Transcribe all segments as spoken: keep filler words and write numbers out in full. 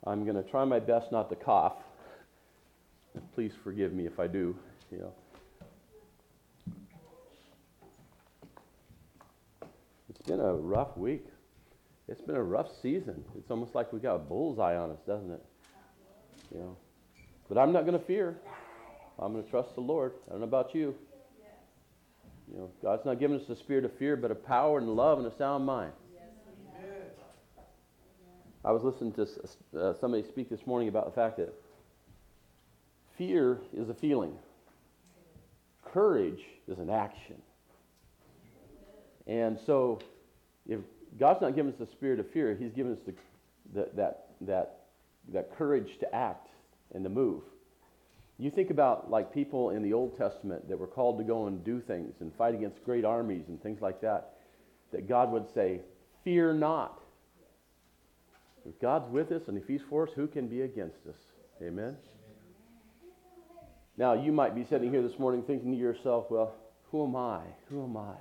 I'm going to try my best not to cough. Please forgive me if I do. You know, it's been a rough week. It's been a rough season. It's almost like we got a bullseye on us, doesn't it? You know, but I'm not going to fear. I'm going to trust the Lord. I don't know about you. You know, God's not giving us the spirit of fear, but of power and love and a sound mind. I was listening to uh, somebody speak this morning about the fact that fear is a feeling. Courage is an action. And so, if God's not giving us the spirit of fear, He's given us the, the, that, that, that courage to act and to move. You think about like people in the Old Testament that were called to go and do things and fight against great armies and things like that, that God would say, fear not. If God's with us and if He's for us, who can be against us? Amen? Now, you might be sitting here this morning thinking to yourself, well, who am I? Who am I?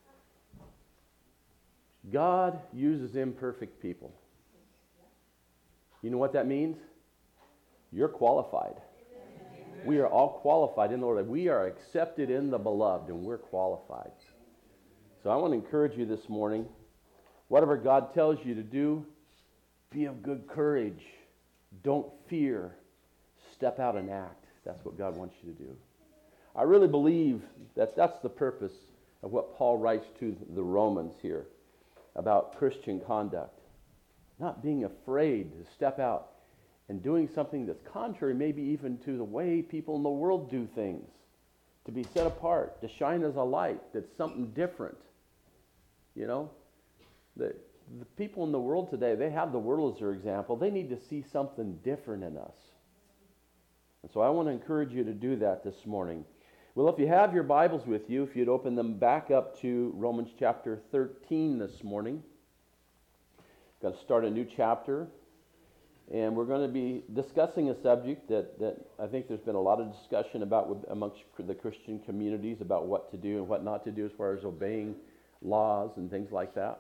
God uses imperfect people. You know what that means? You're qualified. We are all qualified in the Lord. We are accepted in the beloved, and we're qualified. So I want to encourage you this morning, whatever God tells you to do, be of good courage. Don't fear. Step out and act. That's what God wants you to do. I really believe that that's the purpose of what Paul writes to the Romans here about Christian conduct. Not being afraid to step out and doing something that's contrary maybe even to the way people in the world do things. To be set apart, to shine as a light, that's something different. You know? The, the people in the world today, they have the world as their example. They need to see something different in us. And so I want to encourage you to do that this morning. Well, if you have your Bibles with you, if you'd open them back up to Romans chapter thirteen this morning. Got to start a new chapter. And we're going to be discussing a subject that, that I think there's been a lot of discussion about with, amongst the Christian communities about what to do and what not to do as far as obeying laws and things like that.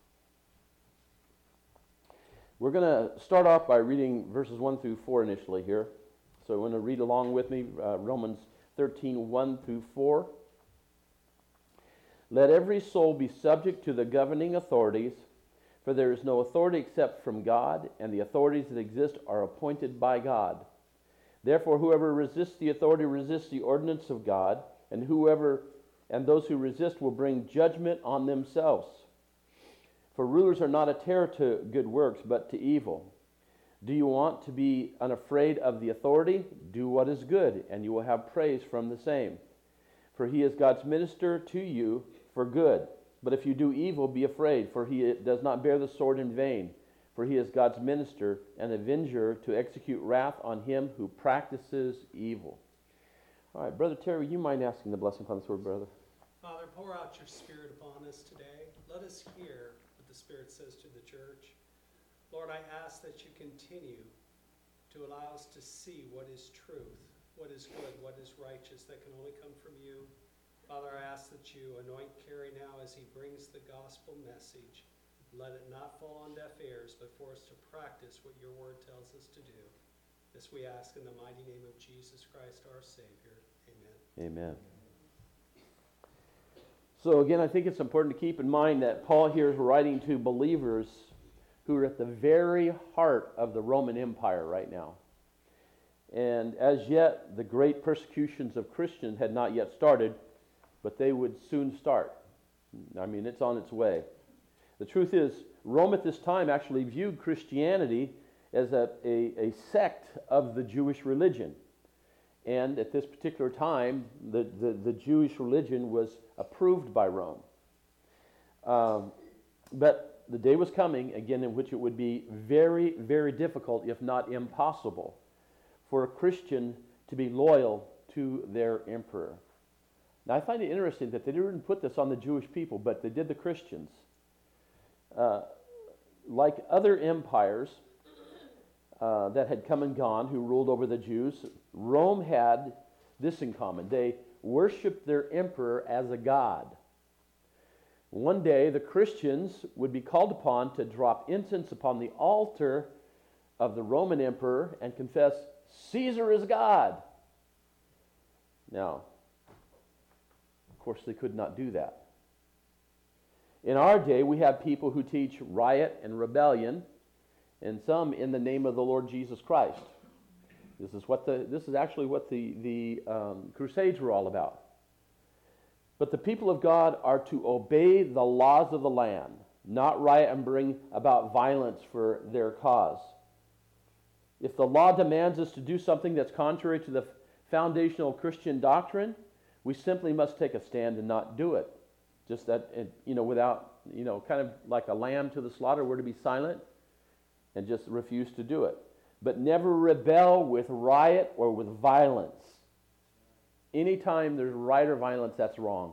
We're going to start off by reading verses one through four initially here. So I'm going to read along with me, uh, Romans thirteen, one through four. Let every soul be subject to the governing authorities, for there is no authority except from God, and the authorities that exist are appointed by God. Therefore, whoever resists the authority resists the ordinance of God, and whoever and those who resist will bring judgment on themselves. For rulers are not a terror to good works, but to evil. Do you want to be unafraid of the authority? Do what is good, and you will have praise from the same. For he is God's minister to you for good. But if you do evil, be afraid, for he does not bear the sword in vain. For he is God's minister, an avenger to execute wrath on him who practices evil. All right, Brother Terry, you mind asking the blessing upon this word, brother? Father, pour out your Spirit upon us today. Let us hear what the Spirit says to the church. Lord, I ask that you continue to allow us to see what is truth, what is good, what is righteous, that can only come from you. Father, I ask that you anoint Kerry now as he brings the gospel message. Let it not fall on deaf ears, but for us to practice what your word tells us to do. This we ask in the mighty name of Jesus Christ, our Savior. Amen. Amen. So again, I think it's important to keep in mind that Paul here is writing to believers who are at the very heart of the Roman Empire right now. And as yet, the great persecutions of Christians had not yet started, but they would soon start. I mean, it's on its way. The truth is, Rome at this time actually viewed Christianity as a, a, a sect of the Jewish religion. And at this particular time, the, the, the Jewish religion was approved by Rome. Um, but the day was coming, again, in which it would be very, very difficult, if not impossible, for a Christian to be loyal to their emperor. Now, I find it interesting that they didn't put this on the Jewish people, but they did the Christians. Uh, like other empires uh, that had come and gone who ruled over the Jews, Rome had this in common. They worshiped their emperor as a god. One day, the Christians would be called upon to drop incense upon the altar of the Roman emperor and confess Caesar is God. Now, of course, they could not do that. In our day, we have people who teach riot and rebellion, and some in the name of the Lord Jesus Christ. This is what the this is actually what the the um, Crusades were all about. But the people of God are to obey the laws of the land, not riot and bring about violence for their cause. If the law demands us to do something that's contrary to the foundational Christian doctrine, we simply must take a stand and not do it. Just that, you know, without, you know, kind of like a lamb to the slaughter, we're to be silent and just refuse to do it. But never rebel with riot or with violence. Anytime there's riot or violence, that's wrong.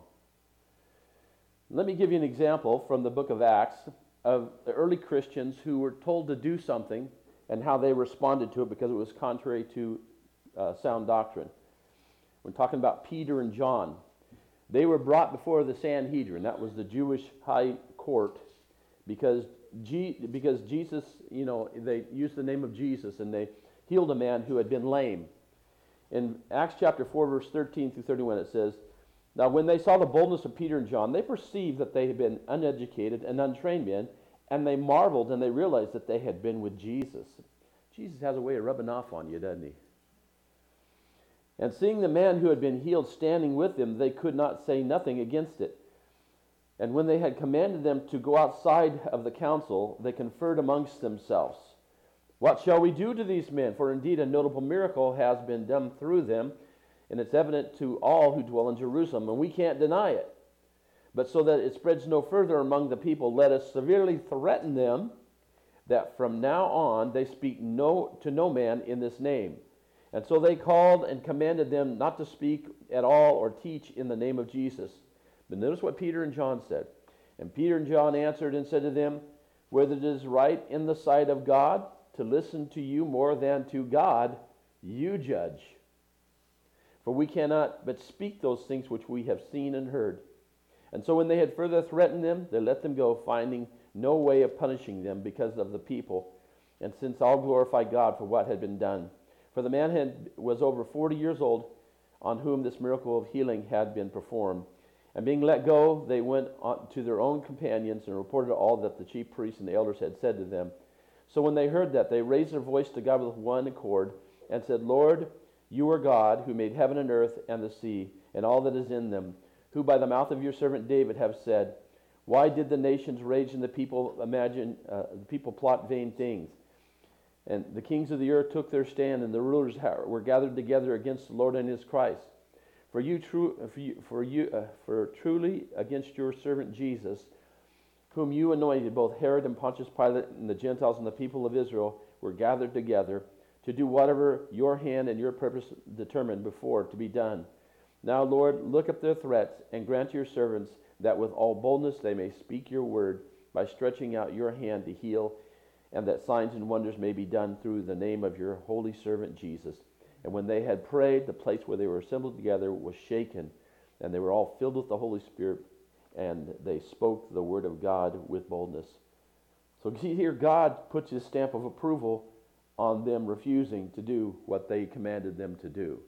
Let me give you an example from the book of Acts of the early Christians who were told to do something and how they responded to it because it was contrary to uh, sound doctrine. We're talking about Peter and John. They were brought before the Sanhedrin. That was the Jewish high court because G- because Jesus, you know, they used the name of Jesus and they healed a man who had been lame. In Acts chapter four, verse thirteen through thirty-one, it says, "Now when they saw the boldness of Peter and John, they perceived that they had been uneducated and untrained men, and they marveled and they realized that they had been with Jesus." Jesus has a way of rubbing off on you, doesn't he? "And seeing the man who had been healed standing with them, they could not say nothing against it. And when they had commanded them to go outside of the council, they conferred amongst themselves, 'What shall we do to these men? For indeed a notable miracle has been done through them, and it's evident to all who dwell in Jerusalem, and we can't deny it. But so that it spreads no further among the people, let us severely threaten them that from now on they speak no to no man in this name.' And so they called and commanded them not to speak at all or teach in the name of Jesus. But notice what Peter and John said. And Peter and John answered and said to them, 'Whether it is right in the sight of God to listen to you more than to God, you judge. For we cannot but speak those things which we have seen and heard.' And so when they had further threatened them, they let them go, finding no way of punishing them because of the people. And since all glorified God for what had been done. For the man had, was over forty years old, on whom this miracle of healing had been performed. And being let go, they went on to their own companions and reported all that the chief priests and the elders had said to them. So when they heard that, they raised their voice to God with one accord and said, 'Lord, you are God, who made heaven and earth and the sea and all that is in them, who by the mouth of your servant David have said, why did the nations rage and the people imagine, uh, the people plot vain things? And the kings of the earth took their stand, and the rulers were gathered together against the Lord and his Christ. For you, true, for you, for you, uh, for truly against your servant Jesus, whom you anointed, both Herod and Pontius Pilate and the Gentiles and the people of Israel were gathered together to do whatever your hand and your purpose determined before to be done. Now, Lord, look at their threats and grant your servants that with all boldness they may speak your word by stretching out your hand to heal, and that signs and wonders may be done through the name of your holy servant Jesus. And when they had prayed, the place where they were assembled together was shaken, and they were all filled with the Holy Spirit, and they spoke the word of God with boldness. So see here, God puts his stamp of approval on them refusing to do what they commanded them to do.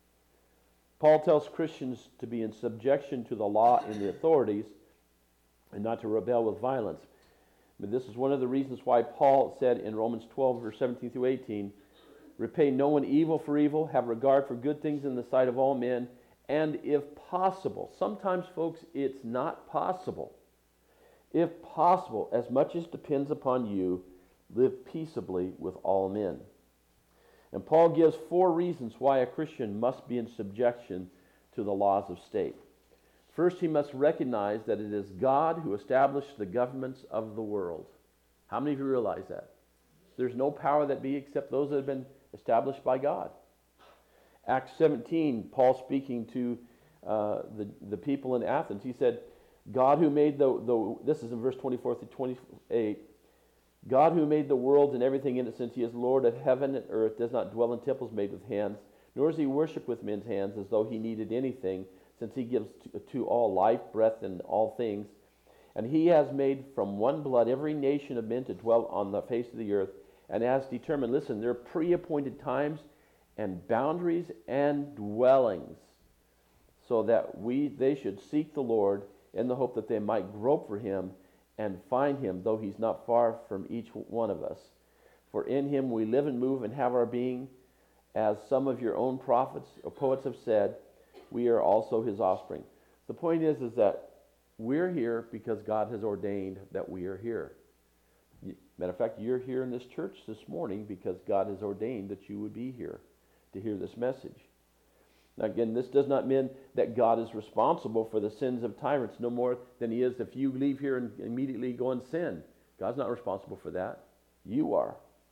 Paul tells Christians to be in subjection to the law and the authorities and not to rebel with violence. But this is one of the reasons why Paul said in Romans twelve, verse seventeen through eighteen, repay no one evil for evil, have regard for good things in the sight of all men, and if possible, sometimes, folks, it's not possible. If possible, as much as depends upon you, live peaceably with all men. And Paul gives four reasons why a Christian must be in subjection to the laws of state. First, he must recognize that it is God who established the governments of the world. How many of you realize that? There's no power that be except those that have been established by God. Acts seventeen, Paul speaking to uh, the, the people in Athens, he said, God who made the, the, this is in verse twenty-four through twenty-eight, God who made the world and everything in it, since he is Lord of heaven and earth, does not dwell in temples made with hands, nor is he worshipped with men's hands as though he needed anything, since he gives to, to all life, breath, and all things. And he has made from one blood every nation of men to dwell on the face of the earth, and has determined, listen, there are pre-appointed times and boundaries and dwellings, so that we they should seek the Lord in the hope that they might grope for him and find him, though he's not far from each one of us. For in him we live and move and have our being, as some of your own prophets or poets have said, we are also his offspring. The point is, is that we're here because God has ordained that we are here. Matter of fact, you're here in this church this morning because God has ordained that you would be here to hear this message. Now again, this does not mean that God is responsible for the sins of tyrants no more than he is if you leave here and immediately go and sin. God's not responsible for that. You are.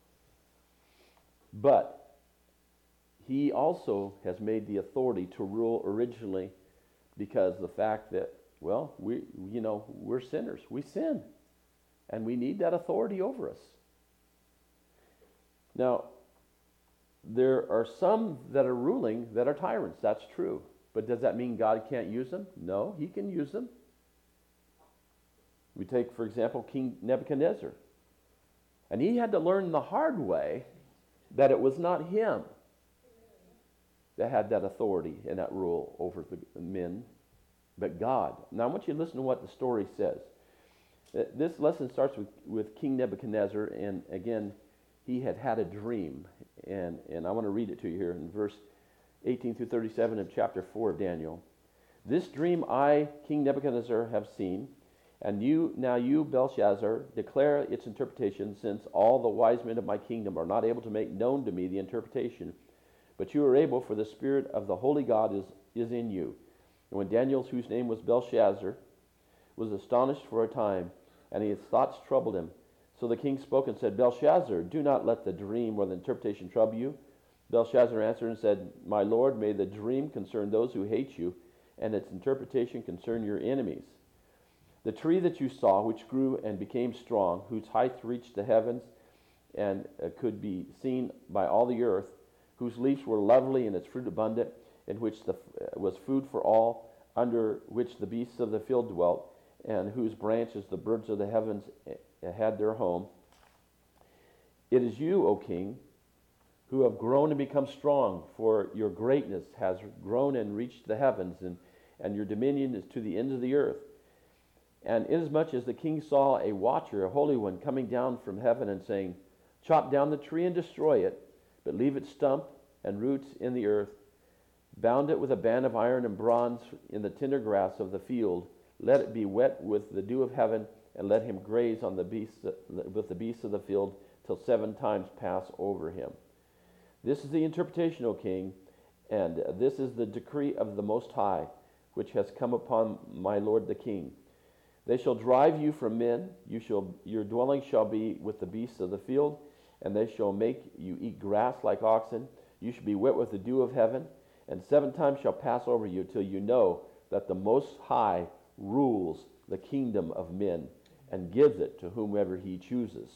But he also has made the authority to rule originally because the fact that, well, we, you know, we're sinners. We sin. And we need that authority over us. Now, there are some that are ruling that are tyrants. That's true. But does that mean God can't use them? No, he can use them. We take, for example, King Nebuchadnezzar. And he had to learn the hard way that it was not him that had that authority and that rule over the men, but God. Now, I want you to listen to what the story says. This lesson starts with, with King Nebuchadnezzar, and again, he had had a dream, and, and I want to read it to you here in verse eighteen through thirty-seven of chapter four of Daniel. This dream I, King Nebuchadnezzar, have seen, and you, now you, Belshazzar, declare its interpretation, since all the wise men of my kingdom are not able to make known to me the interpretation, but you are able, for the Spirit of the Holy God is, is in you. And when Daniel, whose name was Belshazzar, was astonished for a time, and his thoughts troubled him. So the king spoke and said, Belshazzar, do not let the dream or the interpretation trouble you. Belshazzar answered and said, My lord, may the dream concern those who hate you, and its interpretation concern your enemies. The tree that you saw, which grew and became strong, whose height reached the heavens and uh, could be seen by all the earth, whose leaves were lovely and its fruit abundant, in which the, uh, was food for all, under which the beasts of the field dwelt, and whose branches the birds of the heavens had their home. It is you, O king, who have grown and become strong, for your greatness has grown and reached the heavens, and, and your dominion is to the ends of the earth. And inasmuch as the king saw a watcher, a holy one, coming down from heaven and saying, Chop down the tree and destroy it, but leave its stump and roots in the earth, bound it with a band of iron and bronze in the tender grass of the field, let it be wet with the dew of heaven, and let him graze on the beasts with the beasts of the field till seven times pass over him. This is the interpretation, O king, and this is the decree of the Most High, which has come upon my lord the king. They shall drive you from men, you shall, your dwelling shall be with the beasts of the field, and they shall make you eat grass like oxen. You shall be wet with the dew of heaven, and seven times shall pass over you till you know that the Most High rules the kingdom of men and gives it to whomever he chooses.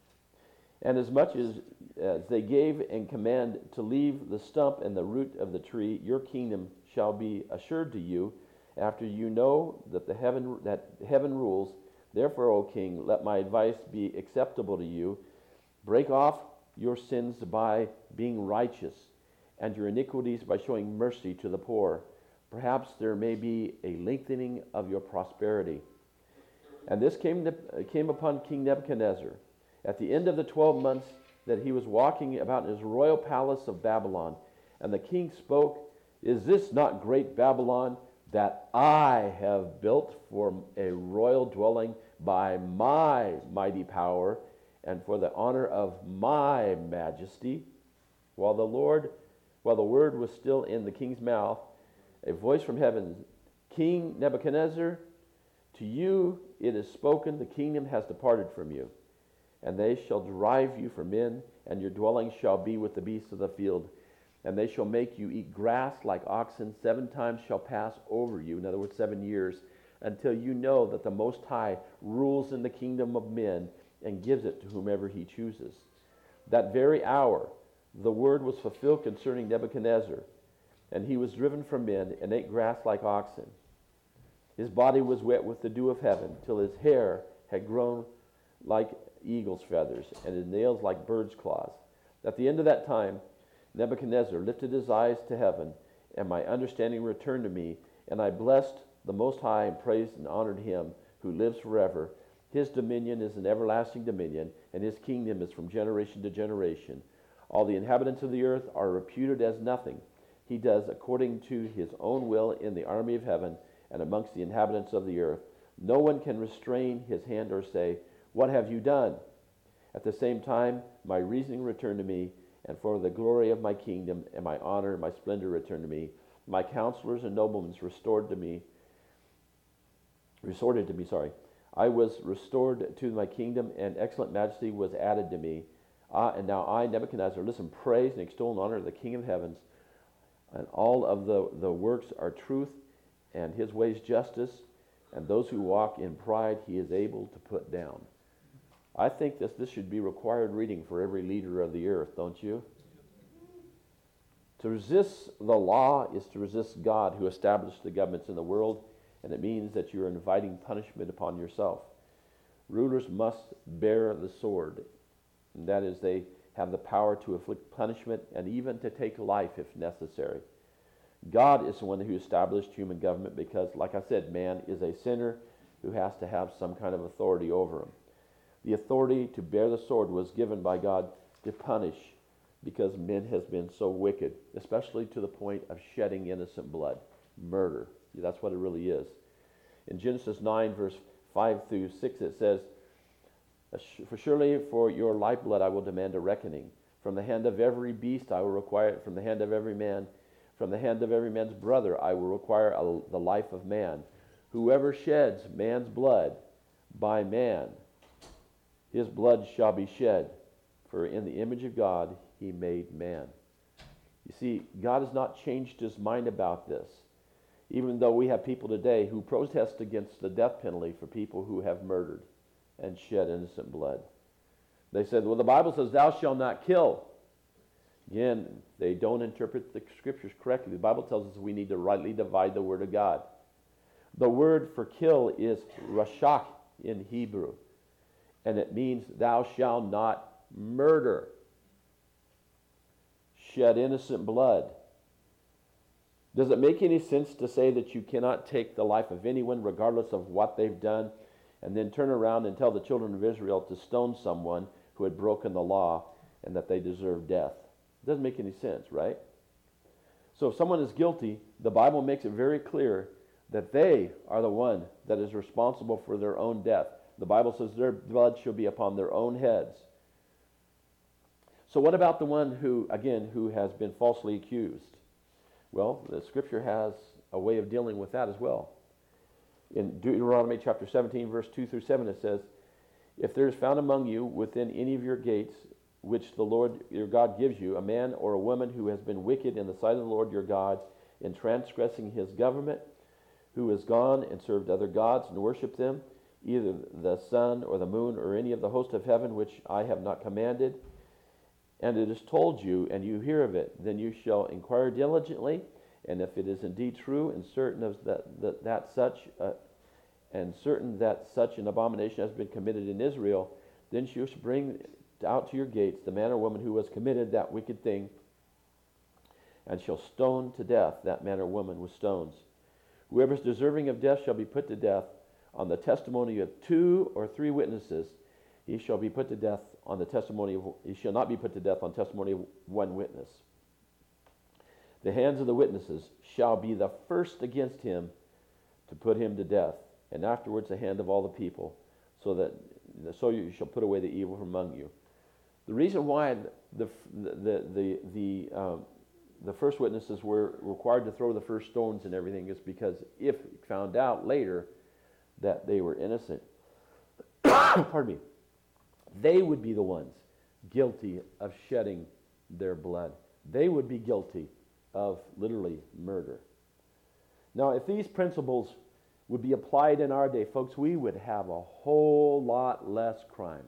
And as much as, as they gave and command to leave the stump and the root of the tree, your kingdom shall be assured to you, after you know that the heaven that heaven rules. Therefore, O king, let my advice be acceptable to you. Break off your sins by being righteous, and your iniquities by showing mercy to the poor. Perhaps there may be a lengthening of your prosperity. And this came, to, came upon King Nebuchadnezzar at the end of the twelve months that he was walking about in his royal palace of Babylon. And the king spoke, Is this not great Babylon that I have built for a royal dwelling by my mighty power and for the honor of my majesty? While the Lord, while the word was still in the king's mouth, a voice from heaven, King Nebuchadnezzar, to you it is spoken, the kingdom has departed from you, and they shall drive you from men, and your dwelling shall be with the beasts of the field, and they shall make you eat grass like oxen. Seven times shall pass over you, in other words, seven years, until you know that the Most High rules in the kingdom of men and gives it to whomever he chooses. That very hour the word was fulfilled concerning Nebuchadnezzar, and he was driven from men and ate grass like oxen. His body was wet with the dew of heaven, till his hair had grown like eagle's feathers, and his nails like bird's claws. At the end of that time, Nebuchadnezzar lifted his eyes to heaven, and my understanding returned to me, and I blessed the Most High and praised and honored him who lives forever. His dominion is an everlasting dominion, and his kingdom is from generation to generation. All the inhabitants of the earth are reputed as nothing. He does according to his own will in the army of heaven and amongst the inhabitants of the earth. No one can restrain his hand or say, "What have you done?" At the same time, my reasoning returned to me, and for the glory of my kingdom and my honor and my splendor returned to me. My counselors and noblemen restored to me, resorted to me, sorry. I was restored to my kingdom, and excellent majesty was added to me. Ah, and now I, Nebuchadnezzar, listen, praise and extol and honor the King of heavens, and all of the, the works are truth, and his ways justice, and those who walk in pride he is able to put down. I think this, this should be required reading for every leader of the earth, don't you? To resist the law is to resist God who established the governments in the world, and it means that you're inviting punishment upon yourself. Rulers must bear the sword, and that is, they have the power to inflict punishment and even to take life if necessary. God is the one who established human government because, like I said, man is a sinner who has to have some kind of authority over him. The authority to bear the sword was given by God to punish because men has been so wicked, especially to the point of shedding innocent blood, murder. That's what it really is. In Genesis nine, verse five through six, it says, "For surely for your lifeblood I will demand a reckoning. From the hand of every beast I will require it. From the hand of every man, from the hand of every man's brother I will require a, the life of man. Whoever sheds man's blood, by man his blood shall be shed. For in the image of God he made man." You see, God has not changed his mind about this, even though we have people today who protest against the death penalty for people who have murdered and shed innocent blood. They said, well, the Bible says, "Thou shalt not kill." Again, they don't interpret the scriptures correctly. The Bible tells us we need to rightly divide the word of God. The word for kill is rashak in Hebrew, and it means thou shalt not murder, shed innocent blood. Does it make any sense to say that you cannot take the life of anyone regardless of what they've done and then turn around and tell the children of Israel to stone someone who had broken the law and that they deserve death? It doesn't make any sense, right? So if someone is guilty, the Bible makes it very clear that they are the one that is responsible for their own death. The Bible says their blood shall be upon their own heads. So what about the one who, again, who has been falsely accused? Well, the scripture has a way of dealing with that as well. In Deuteronomy chapter seventeen, verse two through seven, it says, "If there is found among you within any of your gates, which the Lord your God gives you, a man or a woman who has been wicked in the sight of the Lord your God in transgressing his government, who has gone and served other gods and worshipped them, either the sun or the moon or any of the host of heaven which I have not commanded, and it is told you, and you hear of it, then you shall inquire diligently, and if it is indeed true and certain of that, that, that such uh, and certain that such an abomination has been committed in Israel, then you shall bring out to your gates the man or woman who has committed that wicked thing, and shall stone to death that man or woman with stones. Whoever is deserving of death shall be put to death on the testimony of two or three witnesses. He shall be put to death on the testimony of, he shall not be put to death on testimony of one witness. The hands of the witnesses shall be the first against him to put him to death, and afterwards the hand of all the people, so that so you shall put away the evil from among you. The reason why the the the the um, the first witnesses were required to throw the first stones and everything is because if found out later that they were innocent, pardon me, they would be the ones guilty of shedding their blood. They would be guilty of literally murder. Now, if these principles would be applied in our day, folks, we would have a whole lot less crime.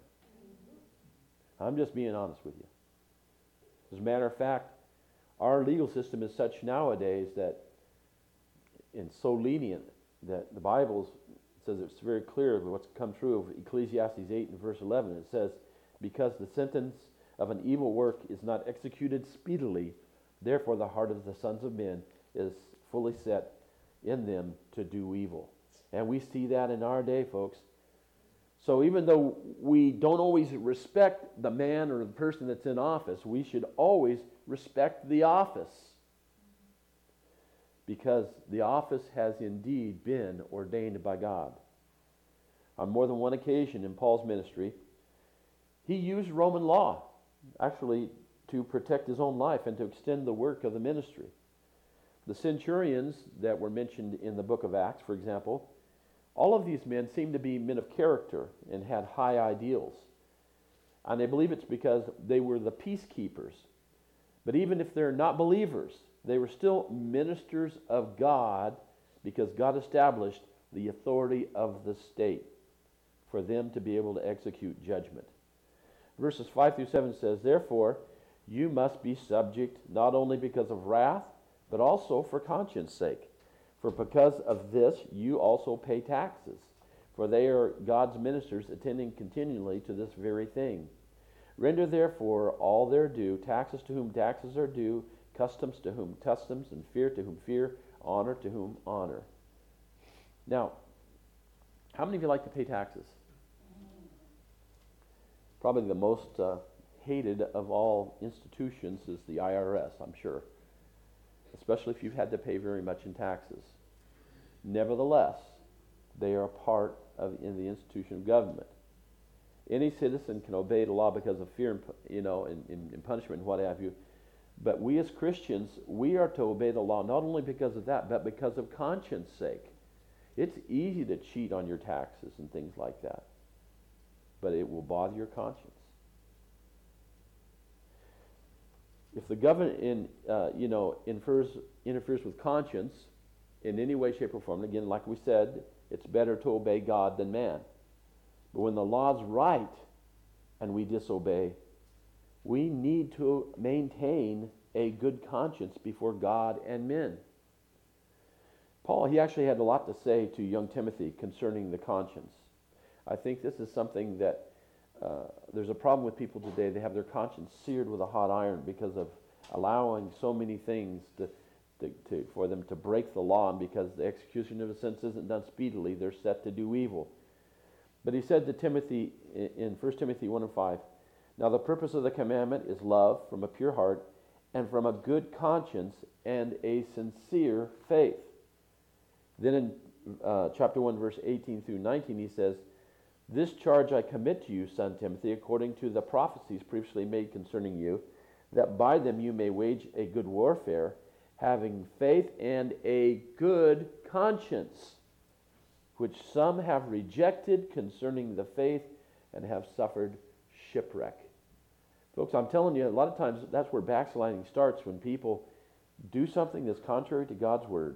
I'm just being honest with you. As a matter of fact, our legal system is such nowadays that it's so lenient that the Bible's It says it's very clear what's come true of Ecclesiastes eight and verse eleven. It says, because the sentence of an evil work is not executed speedily, therefore the heart of the sons of men is fully set in them to do evil. And we see that in our day, folks. So even though we don't always respect the man or the person that's in office, we should always respect the office. Because the office has indeed been ordained by God. On more than one occasion in Paul's ministry, he used Roman law, actually, to protect his own life and to extend the work of the ministry. The centurions that were mentioned in the book of Acts, for example, all of these men seemed to be men of character and had high ideals. And I believe it's because they were the peacekeepers. But even if they're not believers, they were still ministers of God because God established the authority of the state for them to be able to execute judgment. Verses five through seven says, therefore, you must be subject not only because of wrath, but also for conscience sake. For because of this, you also pay taxes, for they are God's ministers attending continually to this very thing. Render therefore all their due, taxes to whom taxes are due, customs to whom customs, and fear to whom fear, honor to whom honor. Now, how many of you like to pay taxes? Probably the most uh, hated of all institutions is the I R S, I'm sure. Especially if you've had to pay very much in taxes. Nevertheless, they are a part of in the institution of government. Any citizen can obey the law because of fear, and, you know, and, and, and punishment and what have you. But we as Christians, we are to obey the law not only because of that, but because of conscience sake. It's easy to cheat on your taxes and things like that, but it will bother your conscience. If the government, in, uh, you know, infers, interferes with conscience in any way, shape, or form, again, like we said, it's better to obey God than man. But when the law's right and we disobey, we need to maintain a good conscience before God and men. Paul, he actually had a lot to say to young Timothy concerning the conscience. I think this is something that uh, there's a problem with people today. They have their conscience seared with a hot iron because of allowing so many things to, to, to, for them to break the law, and because the execution of a sentence isn't done speedily, they're set to do evil. But he said to Timothy in First Timothy one and five, now the purpose of the commandment is love from a pure heart and from a good conscience and a sincere faith. Then in uh, chapter one, verse eighteen through nineteen, he says, this charge I commit to you, son Timothy, according to the prophecies previously made concerning you, that by them you may wage a good warfare, having faith and a good conscience, which some have rejected concerning the faith and have suffered shipwreck. Folks, I'm telling you, a lot of times that's where backsliding starts, when people do something that's contrary to God's word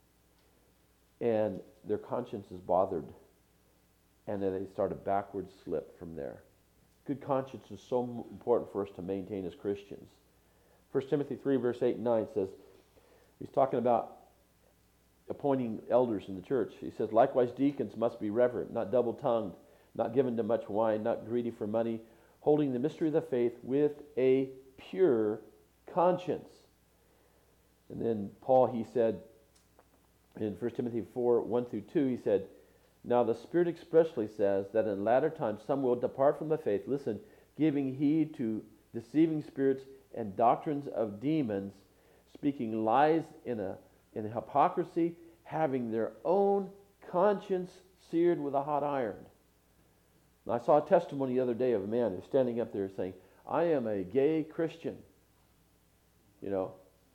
and their conscience is bothered, and then they start a backward slip from there. Good conscience is so important for us to maintain as Christians. First Timothy three, verse eight and nine says, he's talking about appointing elders in the church. He says, likewise deacons must be reverent, not double-tongued, not given to much wine, not greedy for money, holding the mystery of the faith with a pure conscience. And then Paul, he said, in First Timothy four, one through two, he said, now the Spirit expressly says that in latter times some will depart from the faith, listen, giving heed to deceiving spirits and doctrines of demons, speaking lies in a in hypocrisy, having their own conscience seared with a hot iron. And I saw a testimony the other day of a man who's standing up there saying, I am a gay Christian. You know.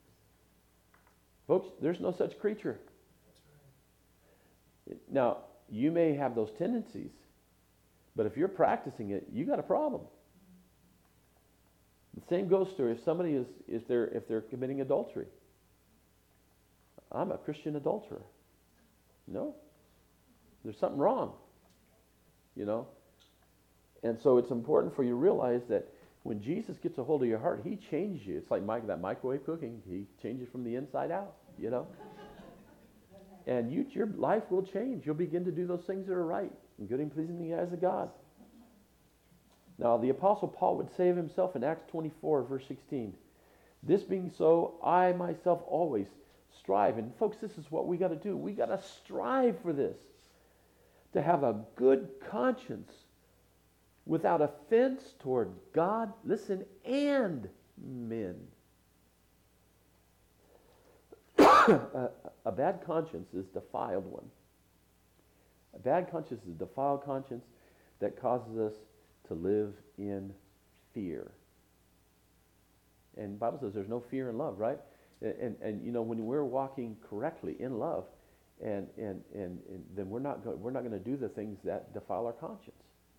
Folks, there's no such creature. That's right. Now, you may have those tendencies, but if you're practicing it, you got a problem. The same goes to if somebody is if they're if they're committing adultery. I'm a Christian adulterer. No. There's something wrong. You know? And so it's important for you to realize that when Jesus gets a hold of your heart, he changes you. It's like Mike, that microwave cooking. He changes from the inside out, you know? and you, your life will change. You'll begin to do those things that are right and good and pleasing in the eyes of God. Now, the Apostle Paul would say of himself in Acts twenty-four, verse sixteen, this being so, I myself always strive. And folks, this is what we got to do. We got to strive for this. To have a good conscience without offense toward God, listen, and men. a, a bad conscience is a defiled one. A bad conscience is a defiled conscience that causes us to live in fear. And the Bible says there's no fear in love, right? And, and, and you know, when we're walking correctly in love, and and and, and then we're not go, we're not going to do the things that defile our conscience.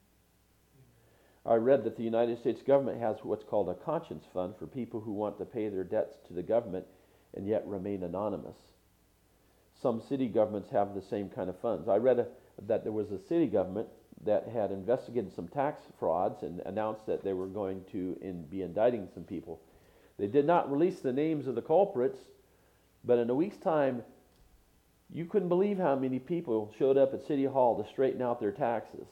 I read that the United States government has what's called a conscience fund for people who want to pay their debts to the government and yet remain anonymous. Some city governments have the same kind of funds. I read a, that there was a city government that had investigated some tax frauds and announced that they were going to in, be indicting some people. They did not release the names of the culprits, but in a week's time, you couldn't believe how many people showed up at City Hall to straighten out their taxes.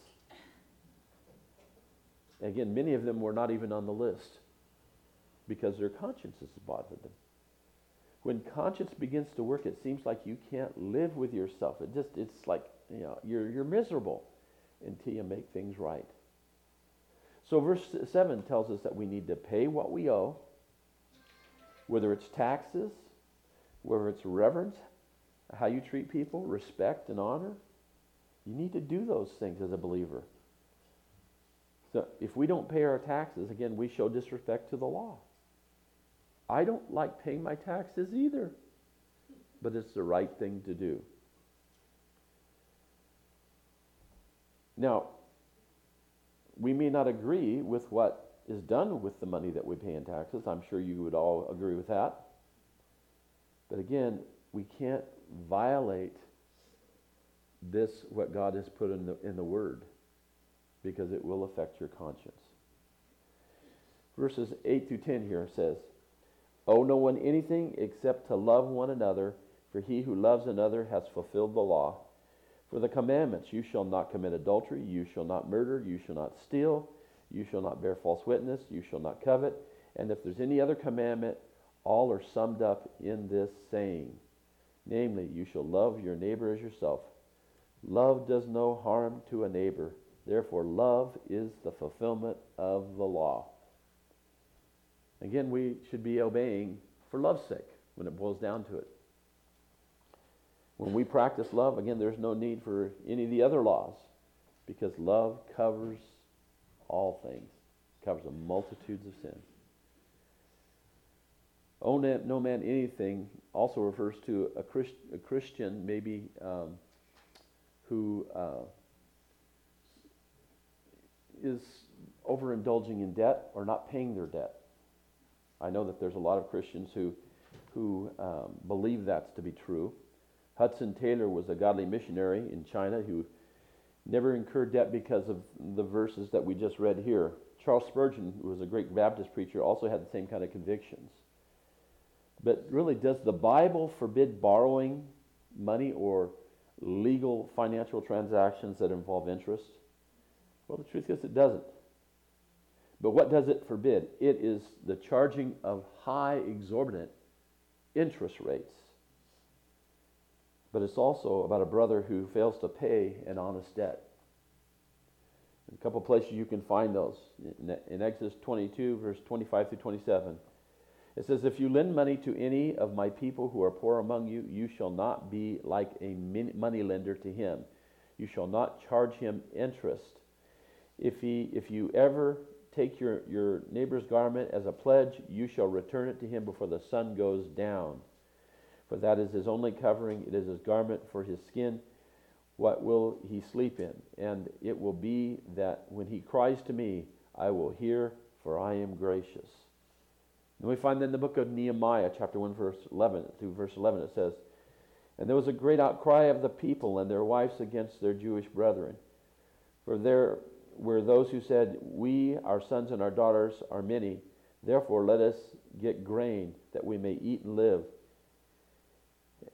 Again, many of them were not even on the list because their consciences bothered them. When conscience begins to work, it seems like you can't live with yourself. It just, it's like, you know, you're, you're miserable until you make things right. So verse seven tells us that we need to pay what we owe, whether it's taxes, whether it's reverence, how you treat people, respect and honor. You need to do those things as a believer. So if we don't pay our taxes, again, we show disrespect to the law. I don't like paying my taxes either, but it's the right thing to do. Now, we may not agree with what is done with the money that we pay in taxes. I'm sure you would all agree with that. But again, we can't violate this, what God has put in the, in the Word, because it will affect your conscience. Verses eight through ten here says, owe no one anything except to love one another, for he who loves another has fulfilled the law. For the commandments, you shall not commit adultery, you shall not murder, you shall not steal, you shall not bear false witness, you shall not covet. And if there's any other commandment, all are summed up in this saying, namely, you shall love your neighbor as yourself. Love does no harm to a neighbor. Therefore, love is the fulfillment of the law. Again, we should be obeying for love's sake when it boils down to it. When we practice love, again, there's no need for any of the other laws, because love covers all things, covers a multitudes of sins. Owe no man anything also refers to a, Christ, a Christian maybe um, who uh, is overindulging in debt or not paying their debt. I know that there's a lot of Christians who, who um, believe that's to be true. Hudson Taylor was a godly missionary in China who never incurred debt because of the verses that we just read here. Charles Spurgeon, who was a great Baptist preacher, also had the same kind of convictions. But really, does the Bible forbid borrowing money or legal financial transactions that involve interest? Well, the truth is it doesn't. But what does it forbid? It is the charging of high, exorbitant interest rates. But it's also about a brother who fails to pay an honest debt. In a couple places you can find those. In Exodus twenty-two, verse twenty-five through twenty-seven, it says, if you lend money to any of my people who are poor among you, you shall not be like a money lender to him. You shall not charge him interest. If he, if you ever take your, your neighbor's garment as a pledge, you shall return it to him before the sun goes down. For that is his only covering, it is his garment for his skin. What will he sleep in? And it will be that when he cries to me, I will hear, for I am gracious. And we find that in the book of Nehemiah, chapter one, verse eleven, through verse eleven, it says, and there was a great outcry of the people and their wives against their Jewish brethren. For there were those who said, we, our sons and our daughters, are many. Therefore, let us get grain that we may eat and live.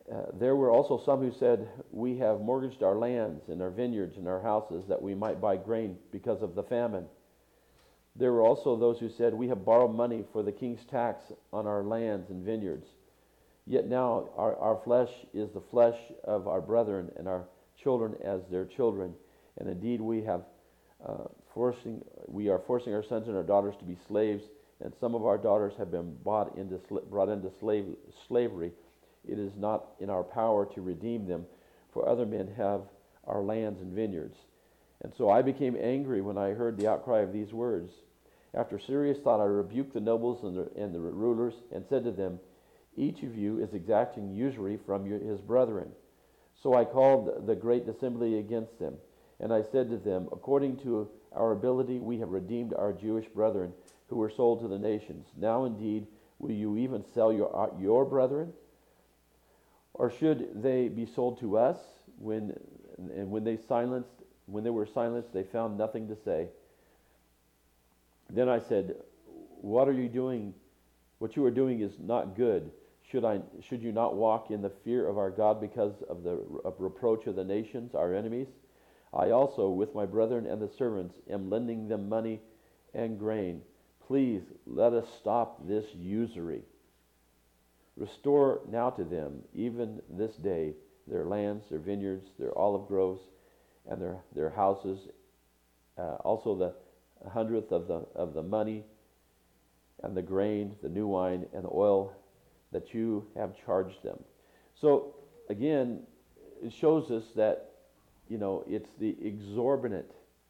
Uh, there were also some who said, we have mortgaged our lands and our vineyards and our houses that we might buy grain because of the famine. There were also those who said, we have borrowed money for the king's tax on our lands and vineyards. Yet now our, our flesh is the flesh of our brethren, and our children as their children. And indeed we have uh, forcing we are forcing our sons and our daughters to be slaves, and some of our daughters have been bought into brought into slave slavery. It is not in our power to redeem them, for other men have our lands and vineyards. And so I became angry when I heard the outcry of these words. After serious thought, I rebuked the nobles and the, and the rulers and said to them, each of you is exacting usury from your, his brethren. So I called the great assembly against them, and I said to them, according to our ability, we have redeemed our Jewish brethren who were sold to the nations. Now indeed, will you even sell your, your brethren? Or should they be sold to us? When and when they silenced, when they were silenced, they found nothing to say. Then I said, what are you doing? What you are doing is not good. Should I should you not walk in the fear of our God because of the of reproach of the nations, our enemies? I also, with my brethren and the servants, am lending them money and grain. Please let us stop this usury. Restore now to them, even this day, their lands, their vineyards, their olive groves, and their, their houses, uh, also the hundredth of the of the money, and the grain, the new wine, and the oil that you have charged them. So again, it shows us that, you know, it's the exorbitant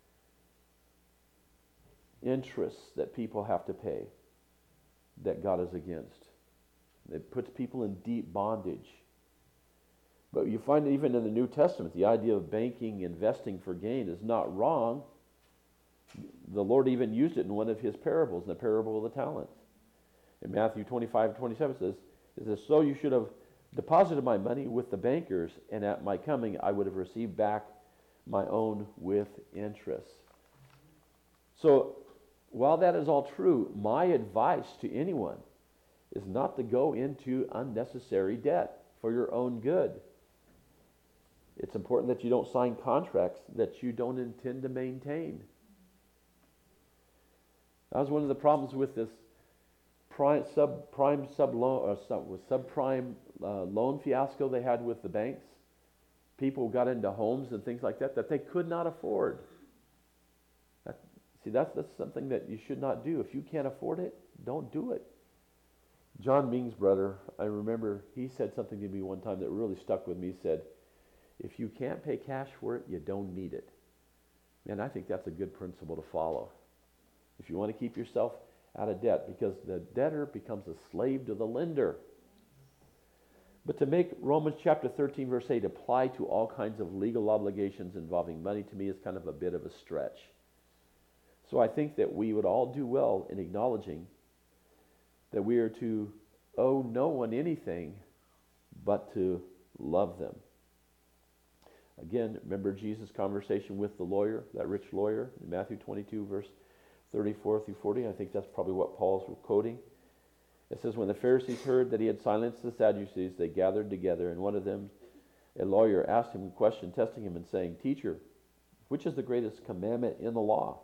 interest that people have to pay that God is against. It puts people in deep bondage. But you find even in the New Testament, the idea of banking, investing for gain is not wrong. The Lord even used it in one of his parables, in the parable of the talents. In Matthew twenty-five, twenty-seven, it says, it says, so you should have deposited my money with the bankers, and at my coming I would have received back my own with interest. So while that is all true, my advice to anyone is not to go into unnecessary debt for your own good. It's important that you don't sign contracts that you don't intend to maintain. That was one of the problems with this prime, subprime sub loan or sub, with subprime uh, loan fiasco they had with the banks. People got into homes and things like that that they could not afford. That, see, that's that's something that you should not do. If you can't afford it, don't do it. John Ming's brother, I remember he said something to me one time that really stuck with me. He said, if you can't pay cash for it, you don't need it. And I think that's a good principle to follow. If you want to keep yourself out of debt, because the debtor becomes a slave to the lender. But to make Romans chapter thirteen, verse eight apply to all kinds of legal obligations involving money, to me is kind of a bit of a stretch. So I think that we would all do well in acknowledging that we are to owe no one anything but to love them. Again, remember Jesus' conversation with the lawyer, that rich lawyer, in Matthew twenty-two, verse thirty-four through forty. I think that's probably what Paul's quoting. It says, when the Pharisees heard that he had silenced the Sadducees, they gathered together, and one of them, a lawyer, asked him a question, testing him and saying, Teacher, which is the greatest commandment in the law?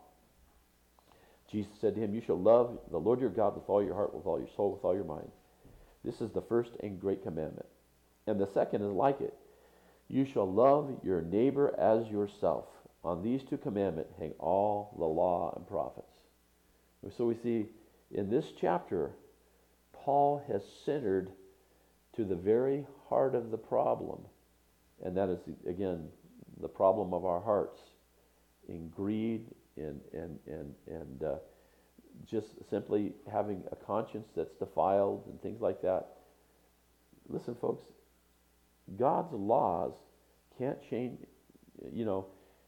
Jesus said to him, you shall love the Lord your God with all your heart, with all your soul, with all your mind. This is the first and great commandment. And the second is like it. You shall love your neighbor as yourself. On these two commandments hang all the law and prophets. So we see in this chapter, Paul has centered to the very heart of the problem. And that is, again, the problem of our hearts in greed and, and, and, and uh, just simply having a conscience that's defiled and things like that. Listen, folks, God's laws can't change, you know,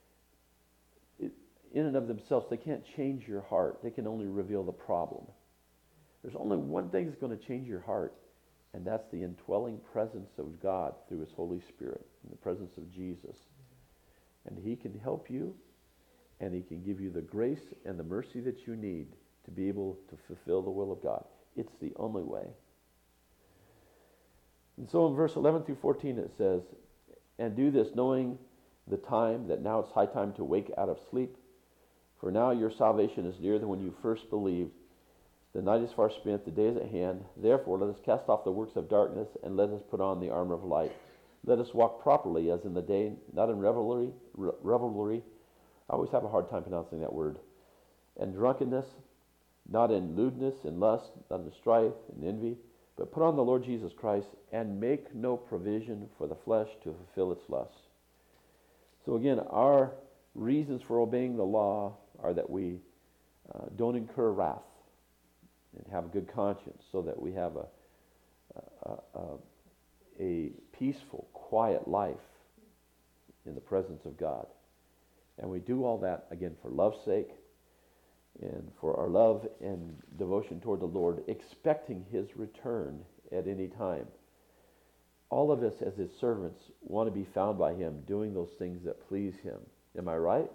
it, in and of themselves, they can't change your heart. They can only reveal the problem. There's only one thing that's going to change your heart, and that's the indwelling presence of God through his Holy Spirit, in the presence of Jesus. And he can help you, and he can give you the grace and the mercy that you need to be able to fulfill the will of God. It's the only way. And so in verse eleven through fourteen it says, and do this knowing the time, that now it's high time to wake out of sleep. For now your salvation is nearer than when you first believed. The night is far spent, the day is at hand. Therefore let us cast off the works of darkness, and let us put on the armor of light. Let us walk properly as in the day, not in revelry, re- revelry. I always have a hard time pronouncing that word. And drunkenness, not in lewdness and lust, not in strife and envy, but put on the Lord Jesus Christ, and make no provision for the flesh to fulfill its lusts. So again, our reasons for obeying the law are that we uh, don't incur wrath and have a good conscience, so that we have a, a, a, a peaceful, quiet life in the presence of God. And we do all that, again, for love's sake, and for our love and devotion toward the Lord, expecting His return at any time. All of us as His servants want to be found by Him doing those things that please Him. Am I right?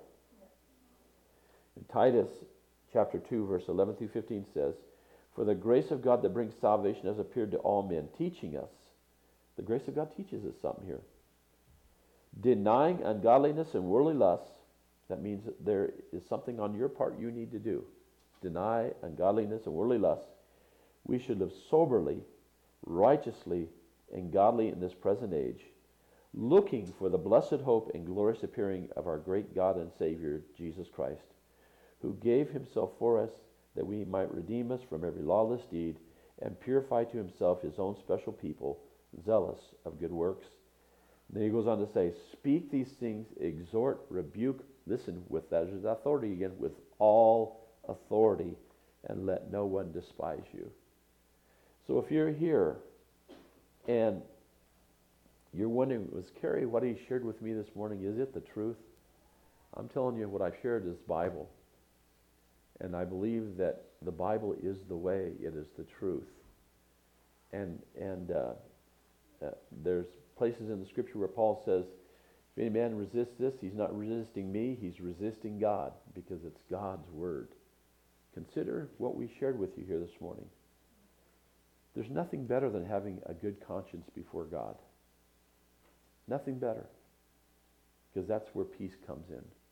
In Titus chapter two, verse eleven through fifteen says, for the grace of God that brings salvation has appeared to all men, teaching us. The grace of God teaches us something here. Denying ungodliness and worldly lusts. That means that there is something on your part you need to do. Deny ungodliness and worldly lusts. We should live soberly, righteously, and godly in this present age, looking for the blessed hope and glorious appearing of our great God and Savior, Jesus Christ, who gave Himself for us that we might redeem us from every lawless deed and purify to Himself His own special people, zealous of good works. Then he goes on to say, speak these things, exhort, rebuke, listen, with that authority again, with all authority, and let no one despise you. So if you're here and you're wondering, was Kerry, what he shared with me this morning, is it the truth? I'm telling you, what I've shared is Bible. And I believe that the Bible is the way, it is the truth. And, and uh, uh, there's places in the scripture where Paul says, if any man resists this, he's not resisting me, he's resisting God, because it's God's word. Consider what we shared with you here this morning. There's nothing better than having a good conscience before God. Nothing better. Because that's where peace comes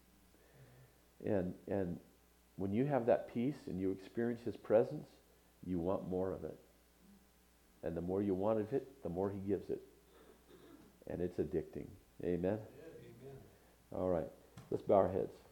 in. And and when you have that peace and you experience His presence, you want more of it. And the more you want of it, the more He gives it. And it's addicting. Amen? Amen. All right. Let's bow our heads.